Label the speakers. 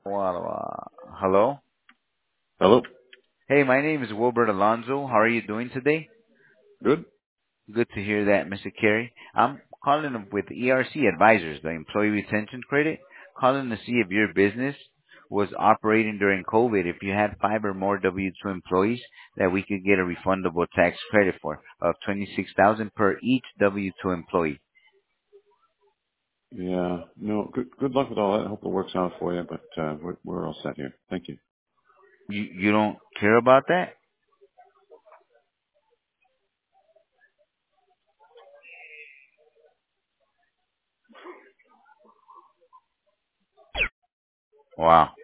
Speaker 1: Hello.
Speaker 2: Hello.
Speaker 1: Hey, my name is Wilbert Alonzo. How are you doing today?
Speaker 2: Good.
Speaker 1: Good to hear that, Mr. Carey. I'm calling with ERC Advisors, the Employee Retention Credit, calling to see if your business was operating during COVID, if you had five or more W-2 employees that we could get a refundable tax credit for of 26,000 per each W-2 employee.
Speaker 2: Yeah. No. Good luck with all that. I hope it works out for you. But we're all set here. Thank you.
Speaker 1: You don't care about that? Wow.